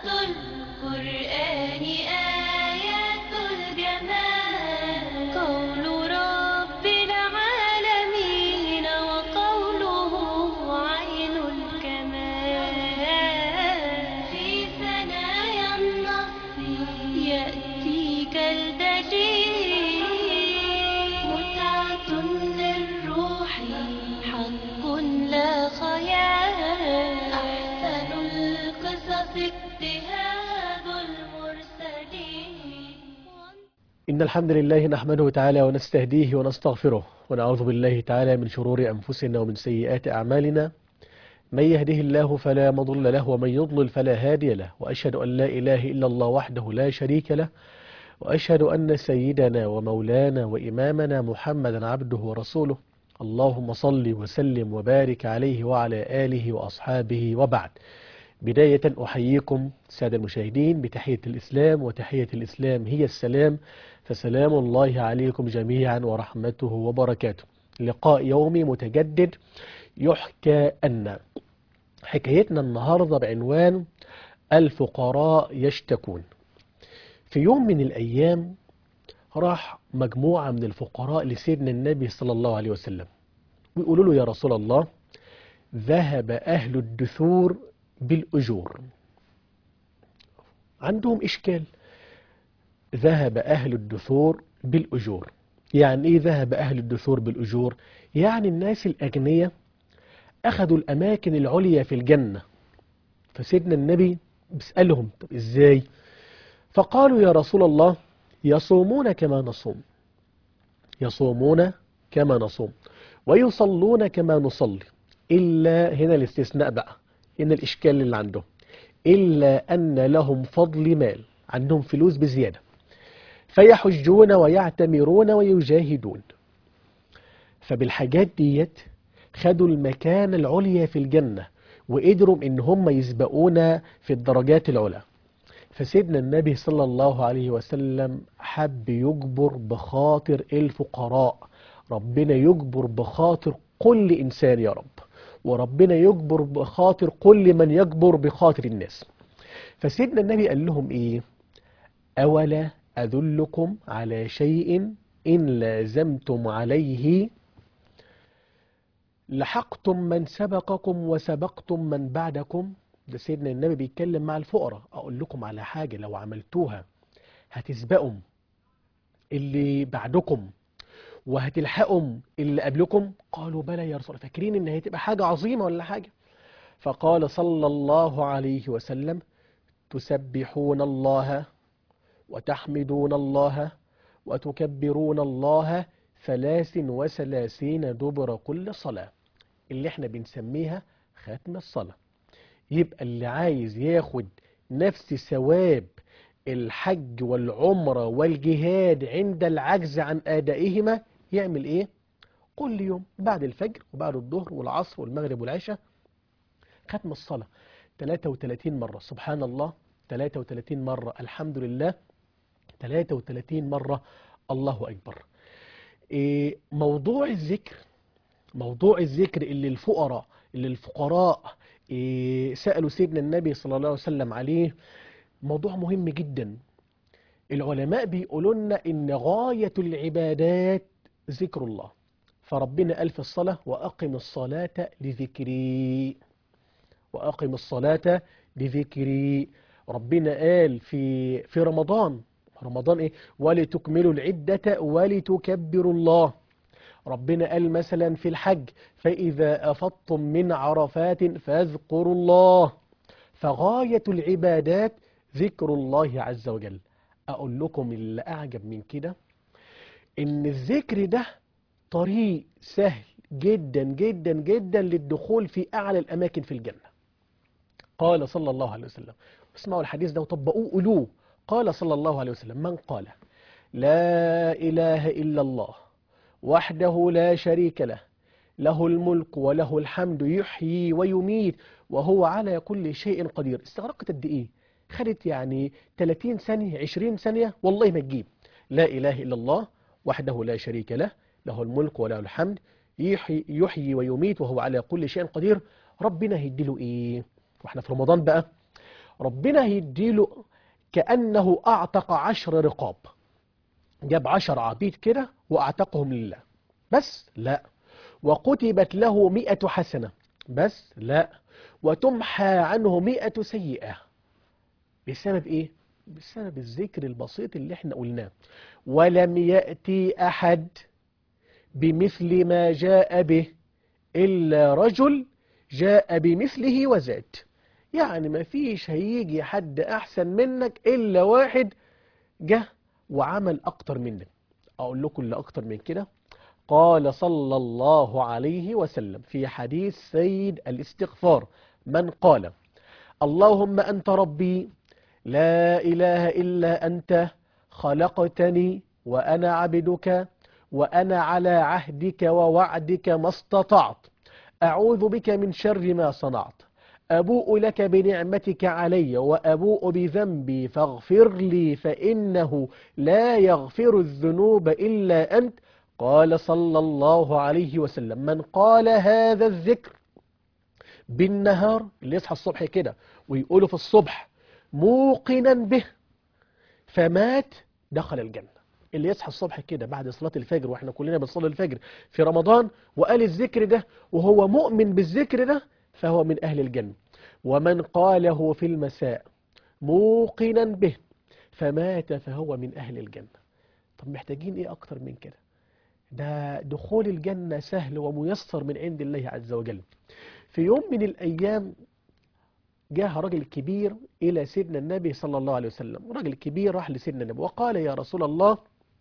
القرآن آيات الجمال قول رب العالمين وقوله عين الكمال في ثنايا النص يأتيك الدليل متعة للروح حق لا خيال أحسن القصص اجتهاد المرسلين. إن الحمد لله نحمده تعالى ونستهديه ونستغفره ونعوذ بالله تعالى من شرور أنفسنا ومن سيئات أعمالنا. من يهده الله فلا مضل له ومن يضلل فلا هادي له، وأشهد أن لا إله إلا الله وحده لا شريك له، وأشهد أن سيدنا ومولانا وإمامنا محمدا عبده ورسوله. اللهم صل وسلم وبارك عليه وعلى آله وأصحابه وبعد. بداية أحييكم سادة المشاهدين بتحية الإسلام، وتحية الإسلام هي السلام، فسلام الله عليكم جميعا ورحمته وبركاته. لقاء يومي متجدد يحكى أن حكايتنا النهاردة بعنوان الفقراء يشتكون. في يوم من الأيام راح مجموعة من الفقراء لسيدنا النبي صلى الله عليه وسلم ويقولوا له: يا رسول الله، ذهب أهل الدثور بالأجور. عندهم إشكال. ذهب أهل الدثور بالأجور، يعني إيه ذهب أهل الدثور بالأجور؟ يعني الناس الأغنياء أخذوا الأماكن العليا في الجنة. فسيدنا النبي بيسألهم: طب إزاي؟ فقالوا: يا رسول الله، يصومون كما نصوم، يصومون كما نصوم، ويصلون كما نصلي، إلا هنا الاستثناء بقى، هنا الإشكال اللي عندهم، إلا أن لهم فضل مال، عندهم فلوس بزيادة، فيحجون ويعتمرون ويجاهدون. فبالحاجات ديت خدوا المكان العليا في الجنة وقدروا إن هم يسبقونا في الدرجات العلى. فسيدنا النبي صلى الله عليه وسلم حب يجبر بخاطر الفقراء. ربنا يجبر بخاطر كل إنسان يا رب، وربنا يجبر بخاطر كل من يجبر بخاطر الناس. فسيدنا النبي قال لهم إيه؟ أولا أدلكم على شيء إن لازمتم عليه لحقتم من سبقكم وسبقتم من بعدكم. ده سيدنا النبي بيتكلم مع الفقراء. أقول لكم على حاجة لو عملتوها هتسبقوا اللي بعدكم وهتلحقوا اللي قبلكم. قالوا: بلى يا رسول الله. فاكرين ان هي تبقى حاجة عظيمة ولا حاجة؟ فقال صلى الله عليه وسلم: تسبحون الله وتحمدون الله وتكبرون الله 33 دبر كل صلاة، اللي احنا بنسميها ختم الصلاة. يبقى اللي عايز ياخد نفس ثواب الحج والعمرة والجهاد عند العجز عن أدائهما يعمل إيه؟ كل يوم بعد الفجر وبعد الظهر والعصر والمغرب والعشاء ختم الصلاة 33 مرة. سبحان الله 33 مرة، الحمد لله 33 مرة، الله أكبر. موضوع الذكر اللي الفقراء سألوا سيدنا النبي صلى الله عليه وسلم عليه موضوع مهم جدا. العلماء بيقولوا لنا إن غاية العبادات ذكر الله. فربنا قال في الصلاة: وأقم الصلاة لذكري، وأقم الصلاة لذكري. ربنا قال في رمضان إيه؟ ولتكملوا العدة ولتكبروا الله. ربنا قال مثلا في الحج: فإذا أفضتم من عرفات فاذكروا الله. فغاية العبادات ذكر الله عز وجل. أقول لكم اللي أعجب من كده، إن الذكر ده طريق سهل جدا جدا جدا للدخول في أعلى الأماكن في الجنة. قال صلى الله عليه وسلم، اسمعوا الحديث ده وطبقوه قولوه. قال صلى الله عليه وسلم: من قال لا إله إلا الله وحده لا شريك له، له الملك وله الحمد يحيي ويميت وهو على كل شيء قدير. استغرقت قد إيه؟ خدت يعني 30 ثانية 20 ثانية؟ والله ما تجيب. لا إله إلا الله وحده لا شريك له، له الملك وله الحمد يحيي ويميت وهو على كل شيء قدير. ربنا هيديله إيه؟ واحنا في رمضان بقى، ربنا هيديله كأنه أعتق 10 رقاب. جاب 10 عبيد كده وأعتقهم لله. بس لا. وكتبت له 100 حسنة. بس لا. وتمحى عنه 100 سيئة. بسبب إيه؟ بسبب الذكر البسيط اللي احنا قلناه. ولم يأتي أحد بمثل ما جاء به إلا رجل جاء بمثله وزاد. يعني ما فيش هيجي حد أحسن منك إلا واحد جه وعمل أكتر منك. أقول لكم اللي أكتر من كده. قال صلى الله عليه وسلم في حديث سيد الاستغفار: من قال اللهم أنت ربي لا إله إلا أنت خلقتني وأنا عبدك وأنا على عهدك ووعدك ما استطعت أعوذ بك من شر ما صنعت أبوء لك بنعمتك علي وأبوء بذنبي فاغفر لي فإنه لا يغفر الذنوب إلا أنت. قال صلى الله عليه وسلم: من قال هذا الذكر بالنهار، اللي يصحى الصبح كده ويقوله في الصبح موقنا به فمات دخل الجنة. اللي يصحى الصبح كده بعد صلاة الفجر، واحنا كلنا بنصلي الفجر في رمضان، وقال الذكر ده وهو مؤمن بالذكر ده فهو من أهل الجنة. ومن قاله في المساء موقنا به فمات فهو من أهل الجنة. طب محتاجين ايه اكتر من كده؟ ده دخول الجنة سهل وميسر من عند الله عز وجل. في يوم من الأيام جاء رجل كبير إلى سيدنا النبي صلى الله عليه وسلم. رجل كبير راح لسيدنا النبي وقال: يا رسول الله،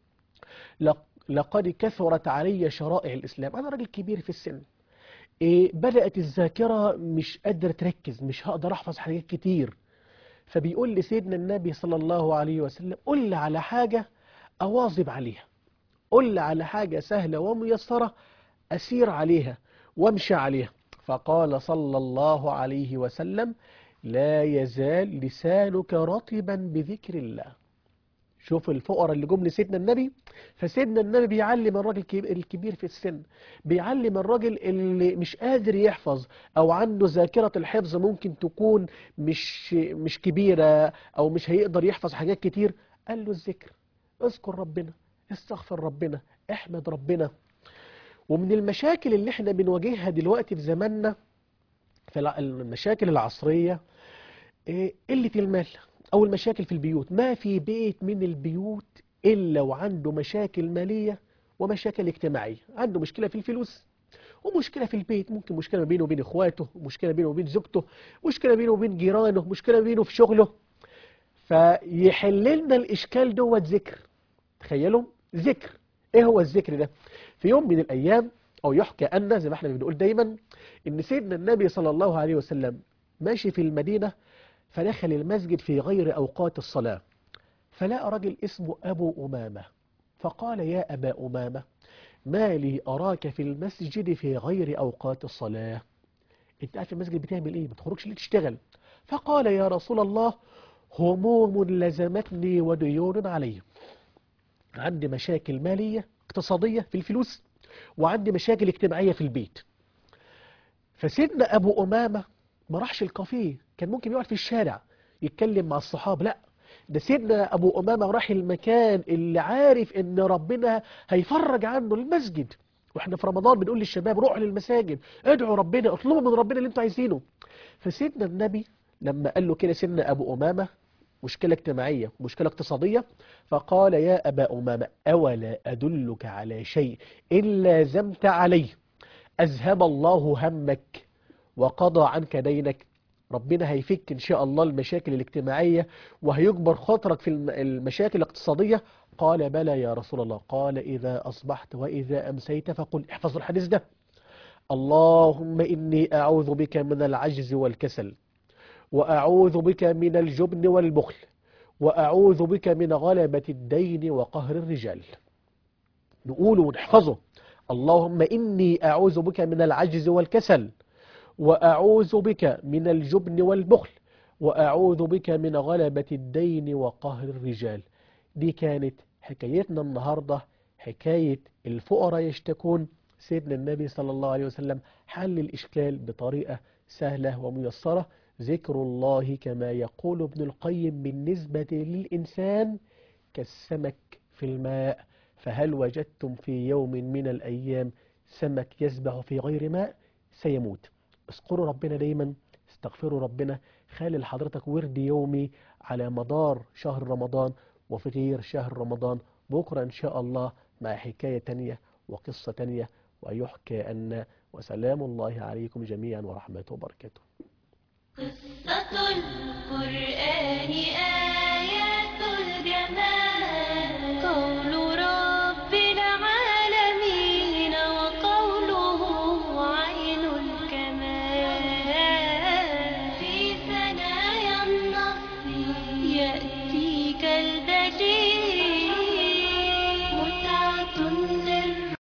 لقد كثرت علي شرائع الإسلام. أنا راجل كبير في السن، بدأت الذاكرة مش قادر تركز، مش هقدر أحفظ حاجات كتير. فبيقول لسيدنا النبي صلى الله عليه وسلم: قل لي على حاجة أواظب عليها، قل لي على حاجة سهلة وميسرة أسير عليها وامشي عليها. فقال صلى الله عليه وسلم: لا يزال لسانك رطبا بذكر الله. شوف الفقراء اللي جم لسيدنا النبي. فسيدنا النبي بيعلم الراجل الكبير في السن، بيعلم الراجل اللي مش قادر يحفظ أو عنده ذاكرة الحفظ ممكن تكون مش كبيرة أو مش هيقدر يحفظ حاجات كتير. قال له الذكر، اذكر ربنا، استغفر ربنا، احمد ربنا. ومن المشاكل اللي احنا بنواجهها دلوقتي في زماننا، في المشاكل العصرية، قلة المال أو المشاكل في البيوت. ما في بيت من البيوت إلا وعنده مشاكل مالية ومشاكل اجتماعية. عنده مشكلة في الفلوس ومشكلة في البيت، ممكن مشكلة بينه وبين إخواته، مشكلة بينه وبين زوجته، مشكلة بينه وبين جيرانه، مشكلة بينه في شغله. فيحل لنا الإشكال دوت ذكر. تخيلوا ذكر. إيه هو الذكر ده؟ في يوم من الأيام، أو يحكى أن زي ما احنا بنقول دايما، إن سيدنا النبي صلى الله عليه وسلم ماشي في المدينة، فدخل المسجد في غير أوقات الصلاة، فلقى رجل اسمه أبو أمامة. فقال: يا أبا أمامة، ما لي أراك في المسجد في غير أوقات الصلاة؟ أنت قاعد في المسجد بتعمل إيه؟ ما تخرجش ليه تشتغل؟ فقال: يا رسول الله، هموم لزمتني وديون علي. عندي مشاكل مالية اقتصادية في الفلوس، وعندي مشاكل اجتماعية في البيت. فسيدنا أبو أمامة ما راحش الكافيه، كان ممكن يقعد في الشارع يتكلم مع الصحابة. لا، ده سيدنا أبو أمامة راح المكان اللي عارف إن ربنا هيفرج عنه، المسجد. وإحنا في رمضان بنقول للشباب: روحوا للمساجد، ادعوا ربنا، اطلبوا من ربنا اللي انتوا عايزينه. فسيدنا النبي لما قال له كده سيدنا أبو أمامة مشكلة اجتماعية مشكلة اقتصادية، فقال: يا أبا أمامة، أولا أدلك على شيء إن لازمت عليه أذهب الله همك وقضى عنك دينك؟ ربنا هيفك إن شاء الله المشاكل الاجتماعية وهيجبر خاطرك في المشاكل الاقتصادية. قال: بلى يا رسول الله. قال: إذا أصبحت وإذا أمسيت فقل، احفظوا الحديث ده: اللهم إني أعوذ بك من العجز والكسل، وأعوذ بك من الجبن والبخل، وأعوذ بك من غلبة الدين وقهر الرجال. نقوله ونحفظه: اللهم إني أعوذ بك من العجز والكسل، وأعوذ بك من الجبن والبخل، وأعوذ بك من غلبة الدين وقهر الرجال. دي كانت حكايتنا النهاردة، حكاية الفقراء يشتكون. سيدنا النبي صلى الله عليه وسلم حل الإشكال بطريقة سهلة وميسرة. ذكر الله كما يقول ابن القيم بالنسبة للإنسان كالسمك في الماء، فهل وجدتم في يوم من الأيام سمك يسبح في غير ماء؟ سيموت. اذكروا ربنا دايما، استغفروا ربنا، خلي لحضرتك ورد يومي على مدار شهر رمضان وفي غير شهر رمضان. بكرة إن شاء الله مع حكاية تانية وقصة تانية ويحكى أن. وسلام الله عليكم جميعا ورحمته وبركاته. قصة القرآن